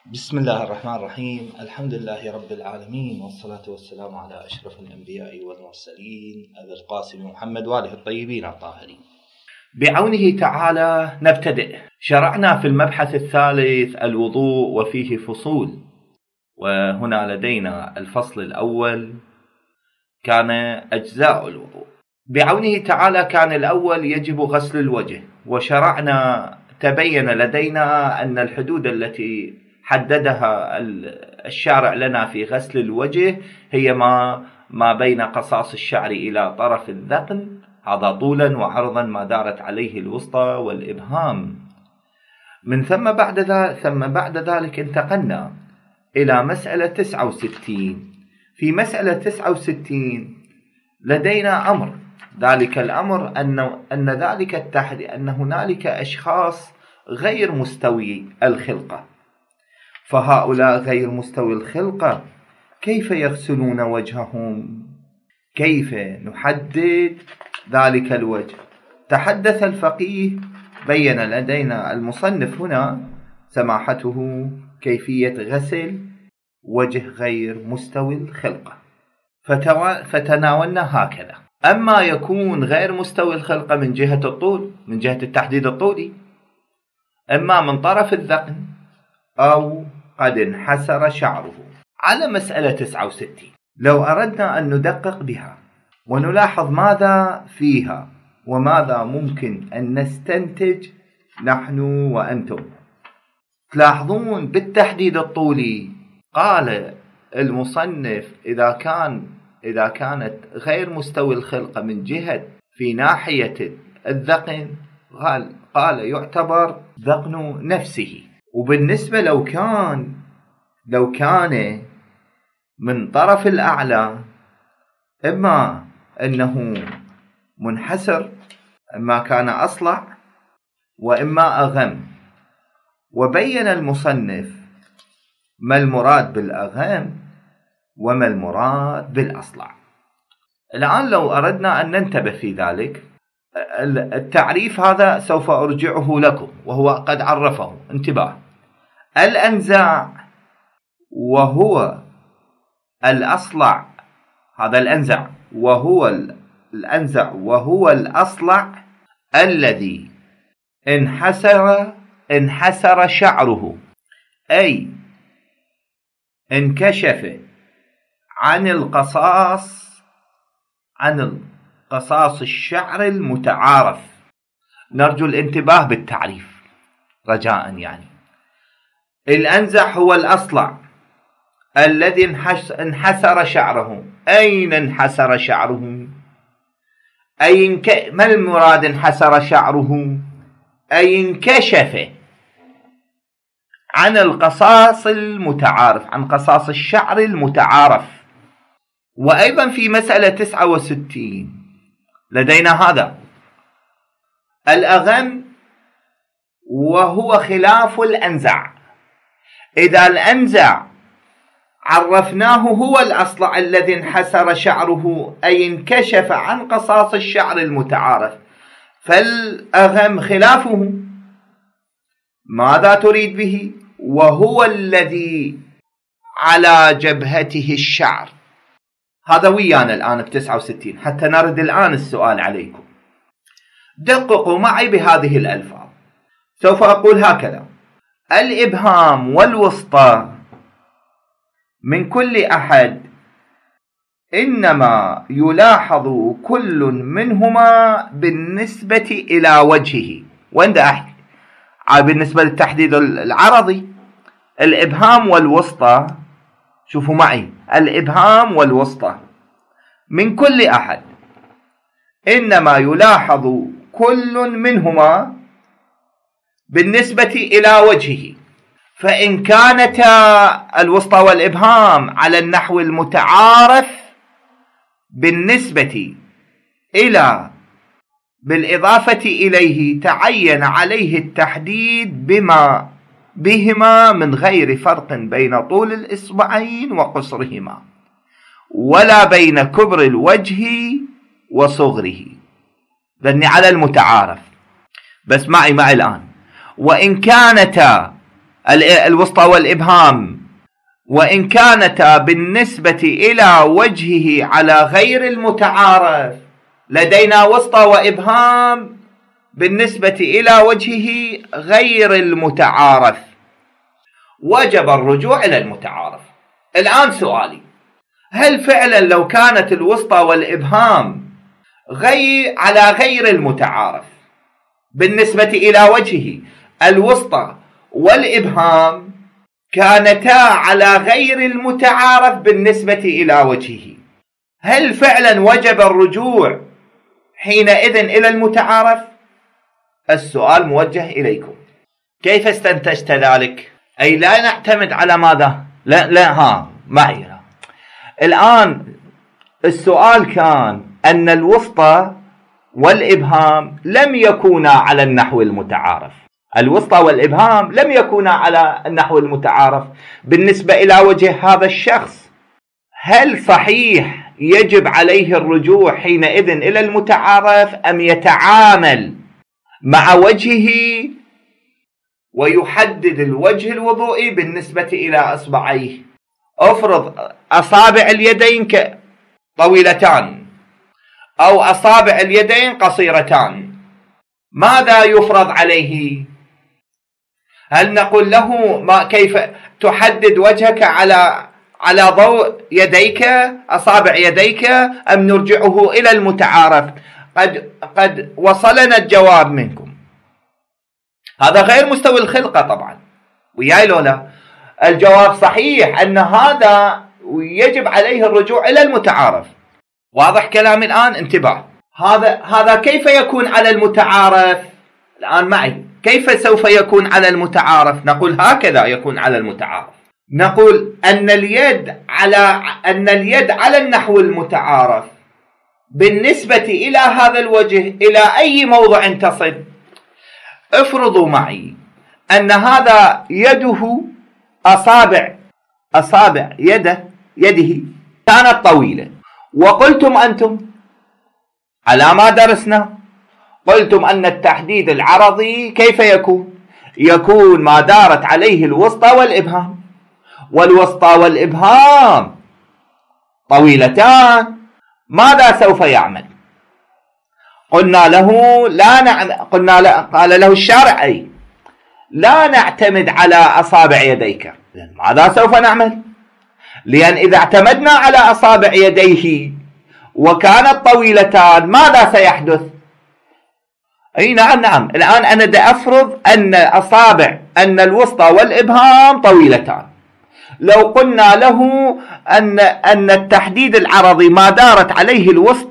بسم الله الرحمن الرحيم. الحمد لله رب العالمين، والصلاة والسلام على أشرف الأنبياء والمرسلين أبي القاسم محمد وآله الطيبين الطاهرين. بعونه تعالى نبتدئ. شرعنا في المبحث الثالث الوضوء وفيه فصول، وهنا لدينا الفصل الأول كان أجزاء الوضوء. بعونه تعالى كان الأول يجب غسل الوجه، وشرعنا تبين لدينا أن الحدود التي حددها الشارع لنا في غسل الوجه هي ما بين قصاص الشعر إلى طرف الذقن، هذا طولا وعرضا ما دارت عليه الوسطى والإبهام. من ثم بعد ذلك انتقلنا إلى مسألة 69. في مسألة 69 لدينا أمر، ذلك الأمر أن ذلك التحدي أن هنالك أشخاص غير مستوي الخلقة، فهؤلاء غير مستوي الخلقة كيف يغسلون وجههم؟ كيف نحدد ذلك الوجه؟ تحدث الفقيه، بين لدينا المصنف هنا سماحته كيفية غسل وجه غير مستوي الخلقة، فتناولنا هكذا. أما يكون غير مستوي الخلقة من جهة الطول، من جهة التحديد الطولي، إما من طرف الذقن أو قد انحسر شعره. على مسألة 69 لو أردنا أن ندقق بها ونلاحظ ماذا فيها وماذا ممكن أن نستنتج نحن وأنتم، تلاحظون بالتحديد الطولي قال المصنف إذا كانت غير مستوي الخلقة من جهة في ناحية الذقن قال يعتبر ذقن نفسه. وبالنسبة لو كان من طرف الأعلى إما أنه منحسر، إما كان أصلع، وإما أغم. وبين المصنف ما المراد بالأغم وما المراد بالأصلع. الآن لو أردنا أن ننتبه في ذلك، التعريف هذا سوف أرجعه لكم وهو قد عرفه. انتباه، الأنزع وهو الأصلع، هذا الأنزع وهو الأصلع الذي انحسر شعره، أي انكشف عن قصاص الشعر المتعارف. نرجو الانتباه بالتعريف رجاء. يعني الأنزع هو الأصلع الذي انحسر شعره. أين انحسر شعره؟ ما المراد انحسر شعره؟ أي انكشف عن القصاص المتعارف، عن قصاص الشعر المتعارف. وأيضا في مسألة 69 لدينا هذا الأغم وهو خلاف الأنزع. إذا الأنزع عرفناه هو الأصلع الذي انحسر شعره، أي انكشف عن قصاص الشعر المتعارف، فالأغم خلافه. ماذا تريد به؟ وهو الذي على جبهته الشعر. هذا ويانا الآن ب 69 حتى نرد الآن السؤال عليكم. دققوا معي بهذه الألفاظ. سوف أقول هكذا: الإبهام والوسطى من كل أحد إنما يلاحظ كل منهما بالنسبة إلى وجهه. وين دا أحكي بالنسبة للتحديد العرضي؟ الإبهام والوسطى، شوفوا معي، الإبهام والوسطى من كل أحد إنما يلاحظ كل منهما بالنسبة إلى وجهه. فإن كانتا الوسطى والإبهام على النحو المتعارف بالنسبة إلى بالإضافة إليه تعين عليه التحديد بهما من غير فرق بين طول الإصبعين وقصرهما، ولا بين كبر الوجه وصغره، لأني على المتعارف. بس معي الآن. وإن كانتا الوسطى والإبهام وإن كانتا بالنسبة إلى وجهه على غير المتعارف، لدينا وسطى وإبهام بالنسبة إلى وجهه غير المتعارف، وجب الرجوع إلى المتعارف. الآن سؤالي، هل فعلا لو كانت الوسطى والإبهام على غير المتعارف بالنسبة إلى وجهه، الوسطى والإبهام كانتا على غير المتعارف بالنسبة إلى وجهه، هل فعلا وجب الرجوع حينئذ إلى المتعارف؟ السؤال موجه إليكم. كيف استنتجت ذلك؟ أي لا نعتمد على ماذا؟ لا معي لا. الآن السؤال كان أن الوسطى والإبهام لم يكونا على النحو المتعارف، الوسطى والإبهام لم يكونا على النحو المتعارف بالنسبة إلى وجه هذا الشخص، هل صحيح يجب عليه الرجوع حينئذ إلى المتعارف أم يتعامل مع وجهه ويحدد الوجه الوضوئي بالنسبة إلى أصبعيه؟ أفرض أصابع اليدين طويلتان أو أصابع اليدين قصيرتان، ماذا يفرض عليه؟ هل نقول له كيف تحدد وجهك على ضوء يديك أصابع يديك، أم نرجعه إلى المتعارف؟ قد وصلنا الجواب منكم. هذا غير مستوى الخلقة طبعا، وياي لولا الجواب صحيح أن هذا يجب عليه الرجوع إلى المتعارف. واضح كلامي الآن؟ انتباه. هذا كيف يكون على المتعارف؟ الآن معي، كيف سوف يكون على المتعارف؟ نقول هكذا يكون على المتعارف، نقول أن اليد على النحو المتعارف بالنسبة إلى هذا الوجه إلى أي موضع تصل. افرضوا معي أن هذا يده أصابع يده كانت طويلة، وقلتم أنتم على ما درسنا، قلتم أن التحديد العرضي كيف يكون ما دارت عليه الوسطى والإبهام، والوسطى والإبهام طويلتان، ماذا سوف يعمل؟ قلنا له قال له الشارع لا نعتمد على أصابع يديك. ماذا سوف نعمل؟ لأن إذا اعتمدنا على أصابع يديه وكانت طويلتان ماذا سيحدث؟ أي نعم. الآن أنا أفرض أن الوسطى والإبهام طويلتان. لو قلنا له أن التحديد العرضي ما دارت عليه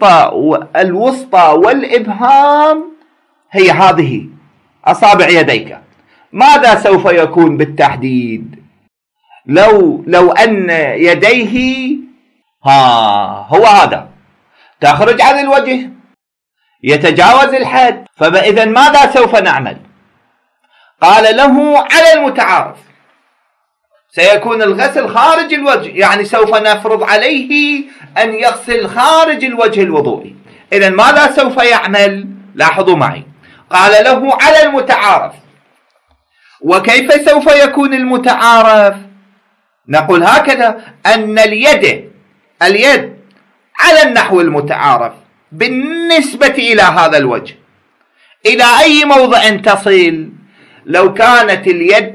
الوسطى والإبهام هي هذه أصابع يديك، ماذا سوف يكون بالتحديد؟ لو أن يديه هو هذا تخرج عن الوجه يتجاوز الحد، فإذا ماذا سوف نعمل؟ قال له على المتعارف سيكون الغسل خارج الوجه، يعني سوف نفرض عليه أن يغسل خارج الوجه الوضوئي. إذن ماذا سوف يعمل؟ لاحظوا معي، قال له على المتعارف. وكيف سوف يكون المتعارف؟ نقول هكذا، أن اليد على النحو المتعارف بالنسبة إلى هذا الوجه إلى أي موضع تصل. لو كانت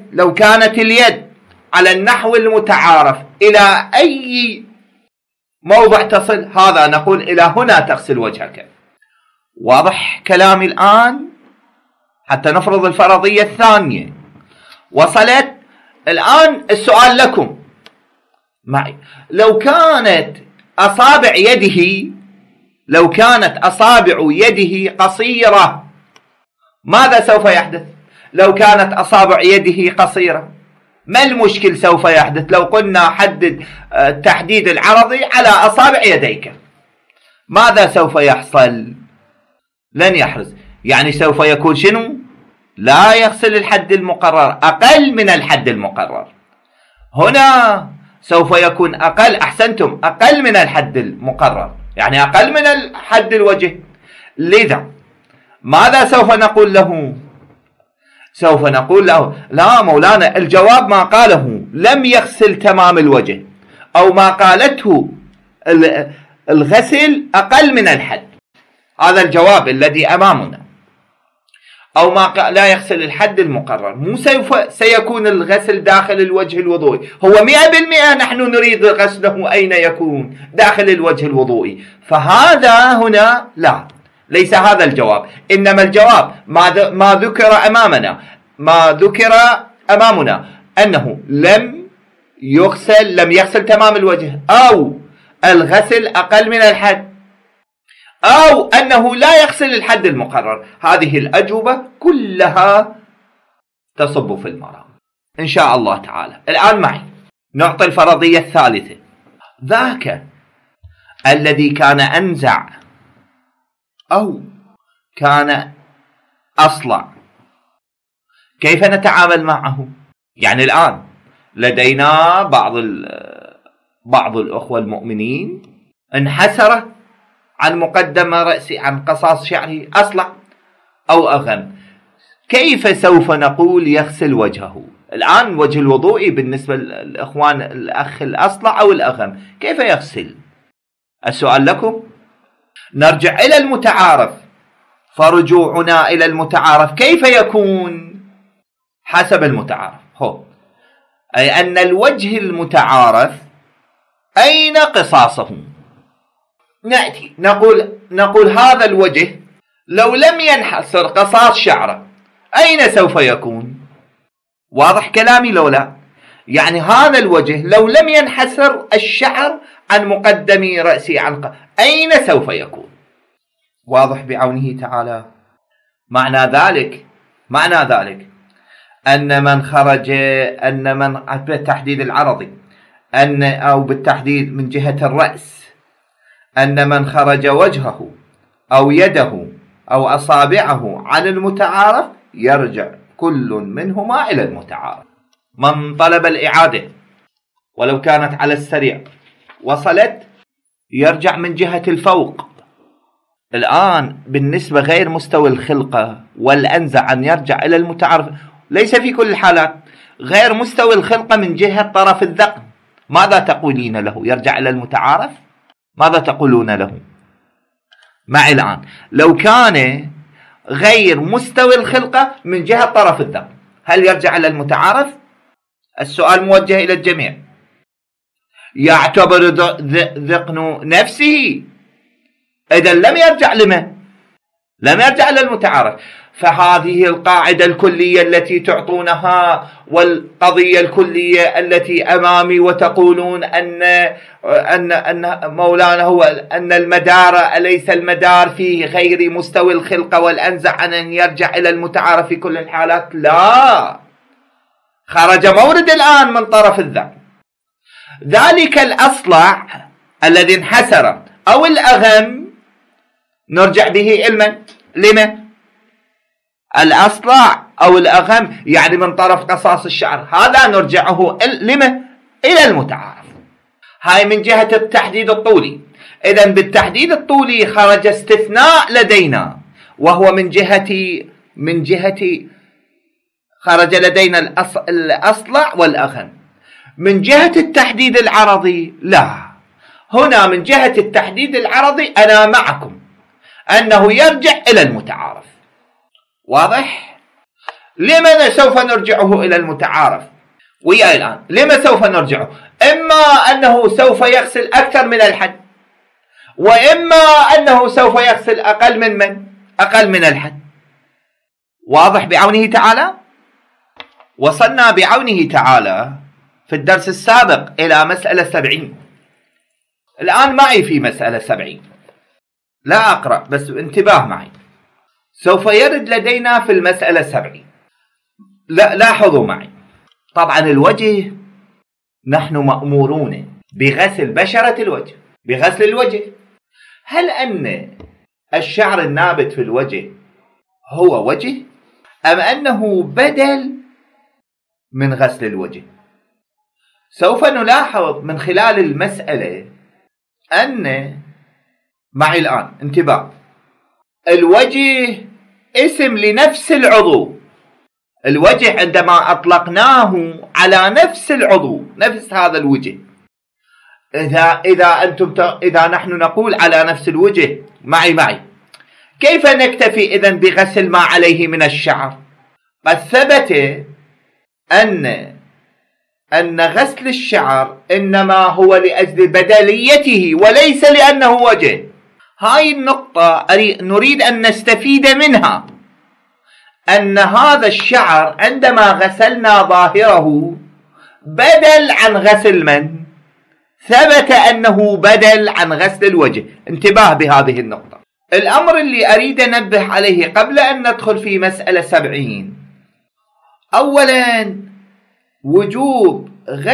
اليد على النحو المتعارف إلى أي موضع تصل، هذا نقول إلى هنا تغسل وجهك. واضح كلامي الآن؟ حتى نفرض الفرضية الثانية وصلت. الآن السؤال لكم معي، لو كانت أصابع يده قصيرة ماذا سوف يحدث؟ لو كانت أصابع يده قصيرة ما المشكل سوف يحدث؟ لو قلنا حدد التحديد العرضي على أصابع يديك، ماذا سوف يحصل؟ لن يحرز، يعني سوف يكون شنو؟ لا يغسل الحد المقرر، أقل من الحد المقرر. هنا سوف يكون أقل، أحسنتم، أقل من الحد المقرر، يعني أقل من الحد الوجه. لذا ماذا سوف نقول له؟ سوف نقول له لا مولانا، الجواب ما قاله لم يغسل تمام الوجه، أو ما قالته الغسل أقل من الحد، هذا الجواب الذي أمامنا، أو ما لا يغسل الحد المقرر. مو سوف سيكون الغسل داخل الوجه الوضوئي، هو 100% نحن نريد غسله أين يكون؟ داخل الوجه الوضوئي. فهذا هنا لا، ليس هذا الجواب، إنما الجواب ما ذكر أمامنا أنه لم يغسل تمام الوجه، أو الغسل أقل من الحد، أو أنه لا يغسل الحد المقرر. هذه الأجوبة كلها تصب في المرام إن شاء الله تعالى. الآن معي نعطي الفرضية الثالثة. ذاك الذي كان أنزع أو كان أصلع، كيف نتعامل معه؟ يعني الآن لدينا بعض الأخوة المؤمنين انحسر عن مقدم رأسه، عن قصاص شعره، أصلع أو أغم. كيف سوف نقول يغسل وجهه؟ الآن وجه الوضوء بالنسبة للإخوان الأخ الأصلع أو الأغم كيف يغسل؟ السؤال لكم. نرجع إلى المتعارف، فرجوعنا إلى المتعارف كيف يكون؟ حسب المتعارف أي أن الوجه المتعارف أين قصاصه؟ نأتي نقول هذا الوجه لو لم ينحسر قصاص شعره أين سوف يكون؟ واضح كلامي لو لا؟ يعني هذا الوجه لو لم ينحسر الشعر عن مقدم رأسي أين سوف يكون؟ واضح بعونه تعالى. معنى ذلك أن من خرج، بالتحديد العرضي، أو بالتحديد من جهة الرأس، أن من خرج وجهه أو يده أو أصابعه عن المتعارف يرجع كل منهما إلى المتعارف. من طلب الإعادة ولو كانت على السريع وصلت يرجع من جهة الفوق. الآن بالنسبة غير مستوى الخلقة والأنزع أن يرجع إلى المتعارف، ليس في كل الحالات. غير مستوى الخلقة من جهة طرف الذقن، ماذا تقولين له؟ يرجع إلى المتعارف؟ ماذا تقولون له؟ معي الآن لو كان غير مستوى الخلقة من جهة طرف الذقن، هل يرجع إلى المتعارف؟ السؤال موجه إلى الجميع. يعتبر ذقن نفسه، إذا لم يرجع لمن؟ لم يرجع إلى المتعارف. فهذه القاعدة الكلية التي تعطونها والقضية الكلية التي أمامي وتقولون أن مولانا هو أن المدار أليس المدار في غير مستوى الخلقة والأنزع أن يرجع إلى المتعارف في كل الحالات؟ لا، خرج مورد الآن من طرف الذقن. ذلك الأصلع الذي انحسر أو الأغم نرجع به لمن؟ الأصلع أو الأغم، يعني من طرف قصاص الشعر، هذا نرجعه لمن؟ إلى المتعارف. هاي من جهة التحديد الطولي. إذن بالتحديد الطولي خرج استثناء لدينا، وهو من جهة خرج لدينا الأصلع والأغم. من جهة التحديد العرضي لا، هنا من جهة التحديد العرضي أنا معكم أنه يرجع إلى المتعارف. واضح؟ لماذا سوف نرجعه إلى المتعارف؟ ويا الآن لما سوف نرجعه؟ إما أنه سوف يغسل أكثر من الحد، وإما أنه سوف يغسل أقل من الحد. واضح بعونه تعالى؟ وصلنا بعونه تعالى في الدرس السابق إلى مسألة 70. الآن معي في مسألة 70، لا أقرأ بس انتباه معي. سوف يرد لدينا في المسألة 70. لا، لاحظوا معي. طبعا الوجه نحن مأمورون بغسل بشرة الوجه، بغسل الوجه. هل أن الشعر النابت في الوجه هو وجه، أم أنه بدل من غسل الوجه؟ سوف نلاحظ من خلال المسألة أن معي الآن انتباه، الوجه اسم لنفس العضو، الوجه عندما أطلقناه على نفس العضو، نفس هذا الوجه، إذا نحن نقول على نفس الوجه، معي كيف نكتفي إذن بغسل ما عليه من الشعر؟ قد ثبت أن غسل الشعر إنما هو لأجل بدليته وليس لأنه وجه. هاي النقطة نريد أن نستفيد منها، أن هذا الشعر عندما غسلنا ظاهره بدل عن غسل من؟ ثبت أنه بدل عن غسل الوجه. انتباه بهذه النقطة. الأمر اللي أريد أنبه عليه قبل أن ندخل في مسألة 70، أولا وجوب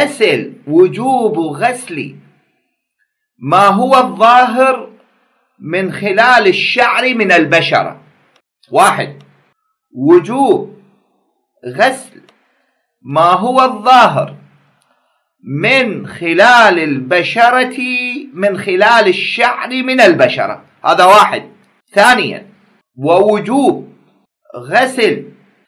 غسل ما هو الظاهر من خلال الشعر من البشرة. واحد، وجوب غسل ما هو الظاهر من خلال البشرة، من خلال الشعر من البشرة، هذا واحد. ثانيا، ووجوب غسل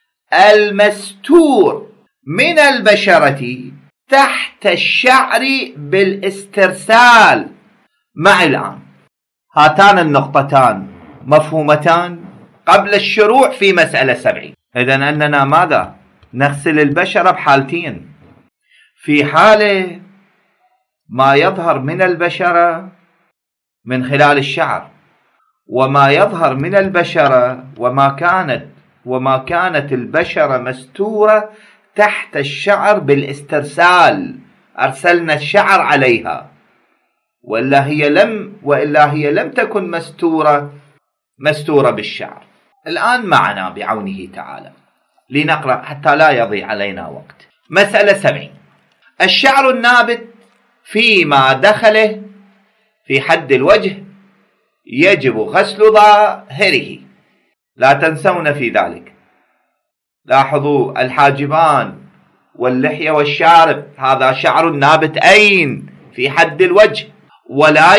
المستور من البشرة تحت الشعر بالاسترسال. معي الآن هاتان النقطتان مفهومتان قبل الشروع في مسألة 70. إذن أننا ماذا؟ نغسل البشرة بحالتين، في حالة ما يظهر من البشرة من خلال الشعر، وما يظهر من البشرة وما كانت البشرة مستورة تحت الشعر بالاسترسال، أرسلنا الشعر عليها، وإلا هي لم تكن مستورة بالشعر. الآن معنا بعونه تعالى لنقرأ حتى لا يضيع علينا وقت. مسألة 70. الشعر النابت فيما دخله في حد الوجه يجب غسل ظاهره. لا تنسون في ذلك. لاحظوا الحاجبان واللحية والشارب، هذا شعر نابت أين؟ في حد الوجه، ولا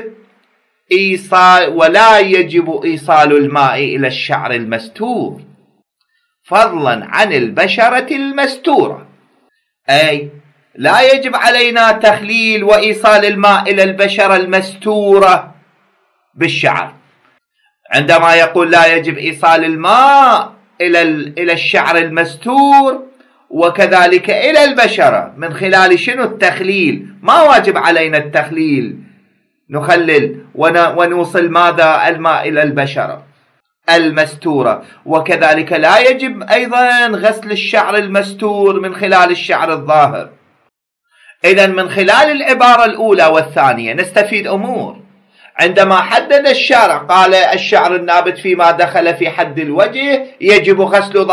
يجب إيصال الماء إلى الشعر المستور فضلا عن البشرة المستورة، أي لا يجب علينا تخليل وإيصال الماء إلى البشرة المستورة بالشعر. عندما يقول لا يجب إيصال الماء إلى الشعر المستور وكذلك إلى البشرة من خلال شنو؟ التخليل. ما واجب علينا التخليل، نخلل ونوصل ماذا؟ الماء إلى البشرة المستورة. وكذلك لا يجب أيضا غسل الشعر المستور من خلال الشعر الظاهر. إذن من خلال العبارة الأولى والثانية نستفيد أمور. عندما حدد الشارع قال الشعر النابت فيما دخل في حد الوجه يجب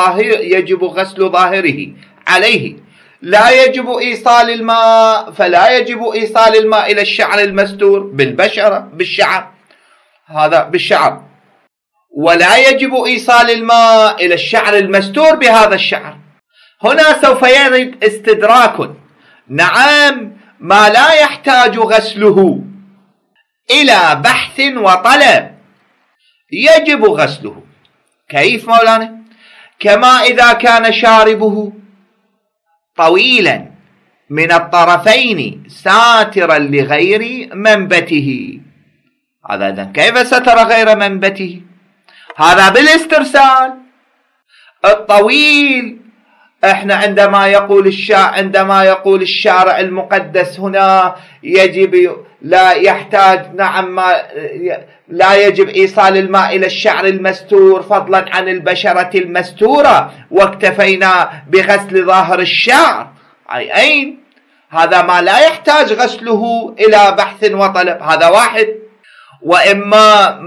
غسل ظاهره عليه، لا يجب إيصال الماء، فلا يجب إيصال الماء إلى الشعر المستور بالبشرة بالشعر، هذا بالشعر، ولا يجب إيصال الماء إلى الشعر المستور بهذا الشعر. هنا سوف يرد استدراك. نعم، ما لا يحتاج غسله إلى بحث وطلب يجب غسله. كيف مولانا؟ كما إذا كان شاربه طويلا من الطرفين ساترا لغير منبته. هذا إذن كيف ستر غير منبته؟ هذا بالاسترسال. الطويل، احنا عندما يقول الشارع المقدس هنا يجب لا يحتاج، نعم، لا يجب إيصال الماء إلى الشعر المستور فضلا عن البشرة المستورة، واكتفينا بغسل ظاهر الشعر. أين؟ هذا ما لا يحتاج غسله إلى بحث وطلب، هذا واحد. وإما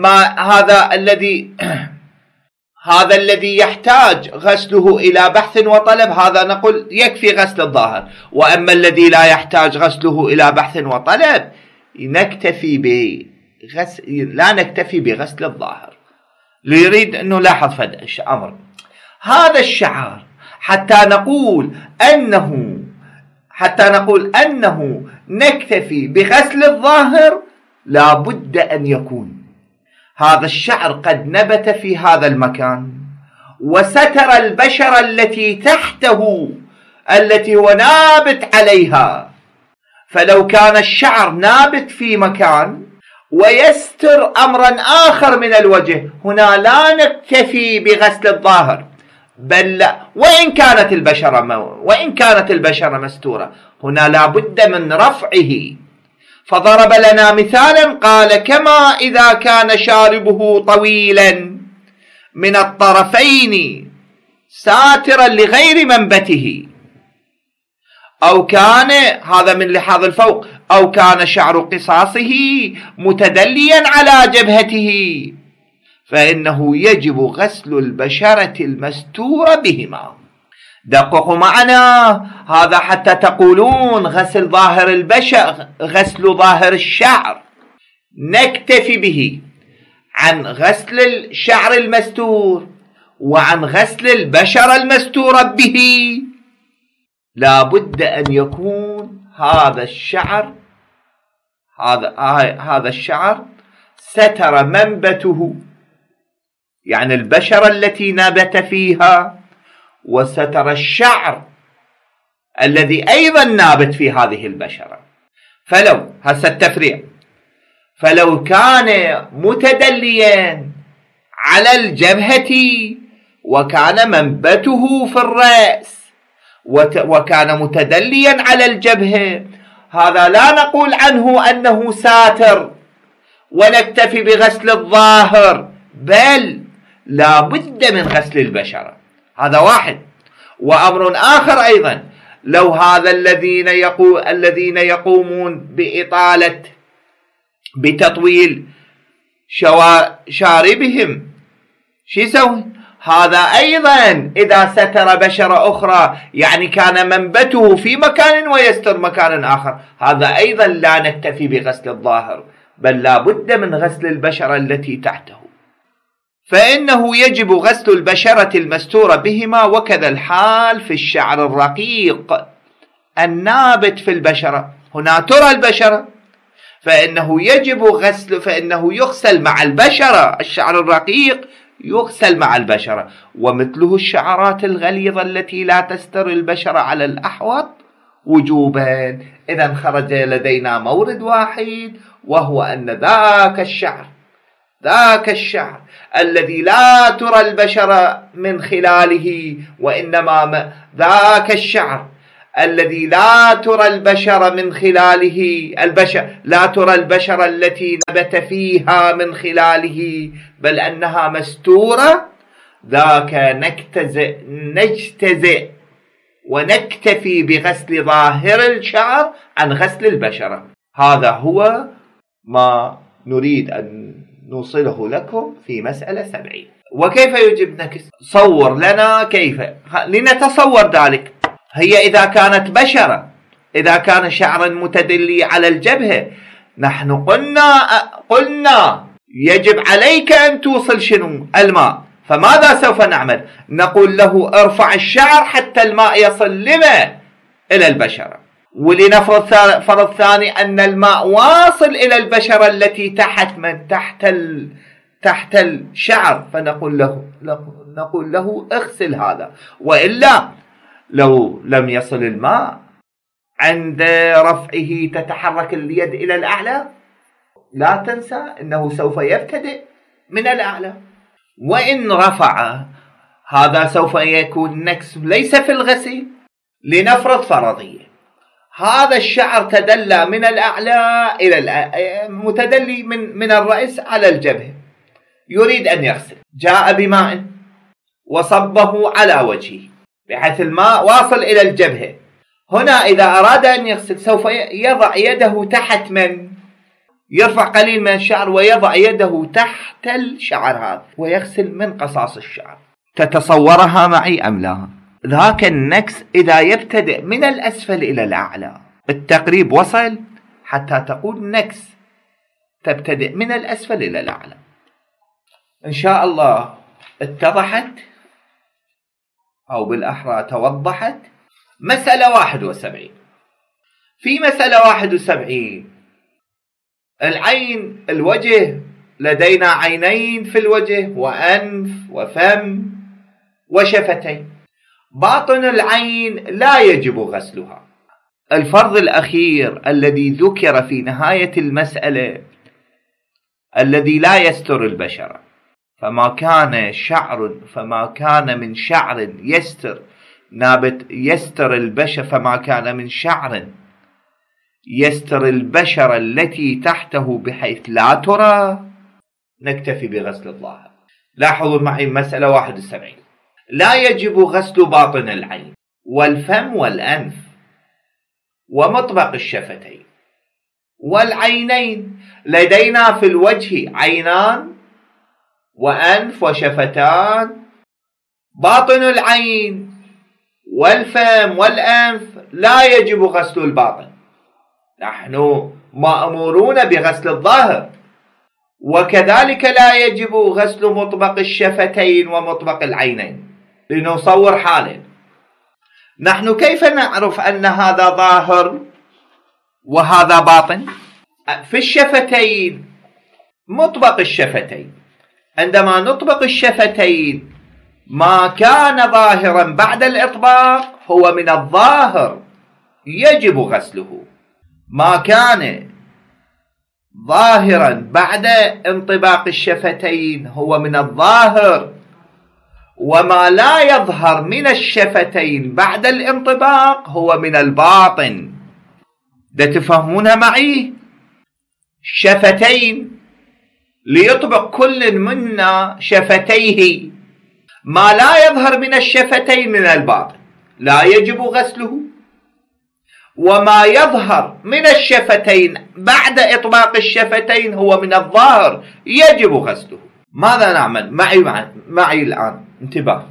هذا الذي يحتاج غسله إلى بحث وطلب، هذا نقول يكفي غسل الظاهر. وأما الذي لا يحتاج غسله إلى بحث وطلب لا نكتفي بغسل الظاهر. ليريد أنه لاحظ فد أمر هذا الشعر حتى نقول أنه نكتفي بغسل الظاهر، لا بد أن يكون هذا الشعر قد نبت في هذا المكان وستر البشرة التي تحته التي هو نابت عليها. فلو كان الشعر نابت في مكان ويستر أمرا آخر من الوجه، هنا لا نكتفي بغسل الظاهر، بل لا، وإن كانت البشرة مستورة، هنا لا بد من رفعه. فضرب لنا مثالا قال: كما إذا كان شاربه طويلا من الطرفين ساترا لغير منبته، أو كان هذا من لحاظ الفوق، أو كان شعر قصاصه متدليا على جبهته، فإنه يجب غسل البشرة المستورة بهما. دققوا معنا هذا حتى تقولون غسل ظاهر البشر، غسل ظاهر الشعر نكتفي به عن غسل الشعر المستور وعن غسل البشرة المستورة به. لا بد أن يكون هذا الشعر ستر منبته، يعني البشرة التي نبت فيها، وستر الشعر الذي أيضا نابت في هذه البشرة. فلو هسه التفريع، فلو كان متدليا على الجبهة وكان منبته في الرأس وكان متدليا على الجبهة، هذا لا نقول عنه أنه ساتر ونكتفي بغسل الظاهر، بل لا بد من غسل البشرة. هذا واحد. وأمر آخر أيضا، لو هذا الذين يقومون بتطويل شاربهم شو يسوي؟ هذا أيضا إذا ستر بشرة أخرى، يعني كان منبته في مكان ويستر مكان آخر، هذا أيضا لا نكتفي بغسل الظاهر، بل لا بد من غسل البشرة التي تحته. فإنه يجب غسل البشرة المستورة بهما، وكذا الحال في الشعر الرقيق النابت في البشرة. هنا ترى البشرة، فإنه يغسل مع البشرة. الشعر الرقيق يغسل مع البشرة، ومثله الشعرات الغليظة التي لا تستر البشرة على الأحوط وجوبا. إذا خرج لدينا مورد واحد، وهو أن ذاك الشعر الذي لا ترى البشرة من خلاله، وإنما ذاك الشعر الذي لا ترى البشرة من خلاله، لا ترى البشرة التي نبت فيها من خلاله، بل أنها مستورة، ذاك نجتزئ ونكتفي بغسل ظاهر الشعر عن غسل البشرة. هذا هو ما نريد أن نوصله لكم في مسألة 70. وكيف يجب نكس؟ صور لنا كيف لنتصور ذلك. هي إذا كانت بشرة، إذا كان شعرا متدلي على الجبهة، نحن قلنا يجب عليك أن توصل شنو؟ الماء. فماذا سوف نعمل؟ نقول له ارفع الشعر حتى الماء يصل لما؟ إلى البشرة. ولنفرض فرض ثاني أن الماء واصل إلى البشرة التي تحت الشعر، فنقول له اغسل هذا. وإلا لو لم يصل الماء عند رفعه تتحرك اليد إلى الأعلى، لا تنسى أنه سوف يبتدئ من الأعلى. وإن رفع هذا سوف يكون نكس ليس في الغسيل. لنفرض فرضية، هذا الشعر تدلى من الأعلى إلى متدلي من الرأس على الجبهة، يريد أن يغسل، جاء بماء وصبه على وجهه بحيث الماء واصل إلى الجبهة. هنا إذا أراد أن يغسل سوف يضع يده تحت يرفع قليل من الشعر ويضع يده تحت الشعر هذا ويغسل من قصاص الشعر. تتصورها معي أم لا؟ ذاك النكس إذا يبتدئ من الأسفل إلى الأعلى، التقريب وصل حتى تقول نكس تبتدئ من الأسفل إلى الأعلى. إن شاء الله اتضحت أو بالأحرى توضحت. مسألة 71. في مسألة 71 العين، الوجه، لدينا عينين في الوجه وأنف وفم وشفتين. باطن العين لا يجب غسلها. الفرض الأخير الذي ذكر في نهاية المسألة الذي لا يستر البشرة، فما كان من شعر يستر نابت يستر البشر، فما كان من شعر يستر البشرة التي تحته بحيث لا ترى، نكتفي بغسل الظاهر. لاحظوا معي مسألة 71. لا يجب غسل باطن العين والفم والأنف ومطبق الشفتين والعينين. لدينا في الوجه عينان وأنف وشفتان. باطن العين والفم والأنف لا يجب غسل الباطن، نحن مأمورون بغسل الظاهر. وكذلك لا يجب غسل مطبق الشفتين ومطبق العينين. لنصور حالة، نحن كيف نعرف أن هذا ظاهر وهذا باطن؟ في الشفتين مطبق الشفتين، عندما نطبق الشفتين ما كان ظاهرا بعد الإطباق هو من الظاهر يجب غسله. ما كان ظاهرا بعد انطباق الشفتين هو من الظاهر، وما لا يظهر من الشفتين بعد الانطباق هو من الباطن. ده تفهمونها معي؟ شفتين ليطبق كل منا شفتيه، ما لا يظهر من الشفتين من الباطن لا يجب غسله، وما يظهر من الشفتين بعد إطباق الشفتين هو من الظاهر يجب غسله. ماذا نعمل؟ معي الآن انتباه.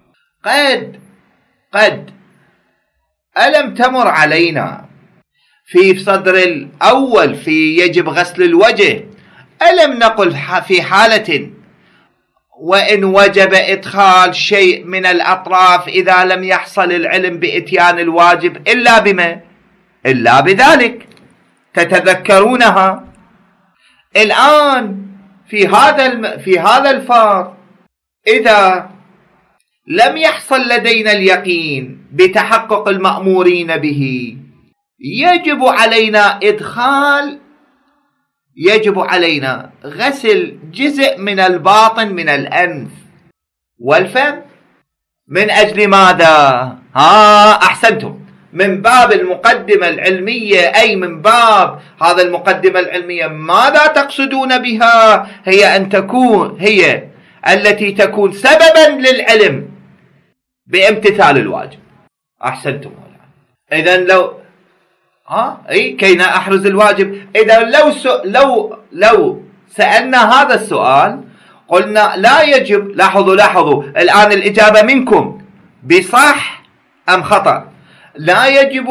قد ألم تمر علينا في صدر الأول في يجب غسل الوجه، ألم نقل في حالة وإن وجب إدخال شيء من الأطراف إذا لم يحصل العلم بإتيان الواجب إلا بما؟ إلا بذلك. تتذكرونها؟ الآن في هذا الفار إذا لم يحصل لدينا اليقين بتحقق المأمورين به يجب علينا غسل جزء من الباطن من الأنف والفم. من أجل ماذا؟ أحسنتم، من باب المقدمة العلمية، أي من باب هذا المقدمة العلمية ماذا تقصدون بها؟ هي أن تكون هي التي تكون سببا للعلم بامتثال الواجب. أحسنتم. إذن كي أحرز الواجب. إذا لو سألنا هذا السؤال قلنا لا يجب. لاحظوا الآن الإجابة منكم بصح أم خطأ. لا يجب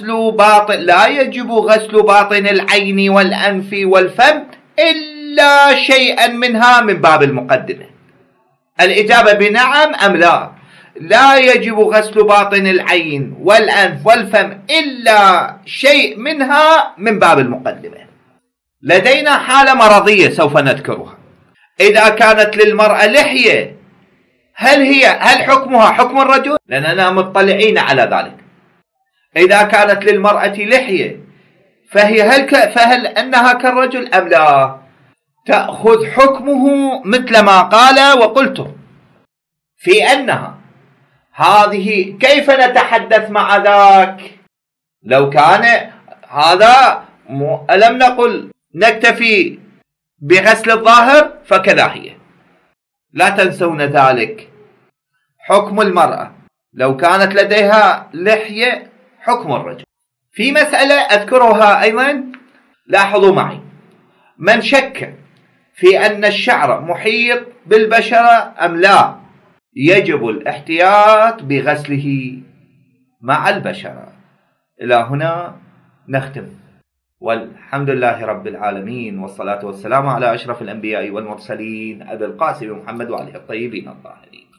غسل باطن العين والأنف والفم إلا شيئا منها من باب المقدمة. الإجابة بنعم أم لا؟ لا يجب غسل باطن العين والأنف والفم إلا شيء منها من باب المقدمة. لدينا حالة مرضية سوف نذكرها. إذا كانت للمرأة لحية هل حكمها حكم الرجل؟ لأننا مطلعين على ذلك. إذا كانت للمرأة لحية فهل أنها كالرجل أم لا؟ تأخذ حكمه مثل ما قال وقلت في أنها هذه. كيف نتحدث مع ذاك لو كان هذا؟ ألم نقل نكتفي بغسل الظاهر؟ فكذا هي. لا تنسون ذلك. حكم المرأة لو كانت لديها لحية حكم الرجل. في مسألة أذكرها أيضا، لاحظوا معي. من شك في أن الشعر محيط بالبشرة أم لا يجب الاحتياط بغسله مع البشرة. إلى هنا نختم، والحمد لله رب العالمين، والصلاة والسلام على أشرف الأنبياء والمرسلين أبي القاسم محمد وآله الطيبين الطاهرين.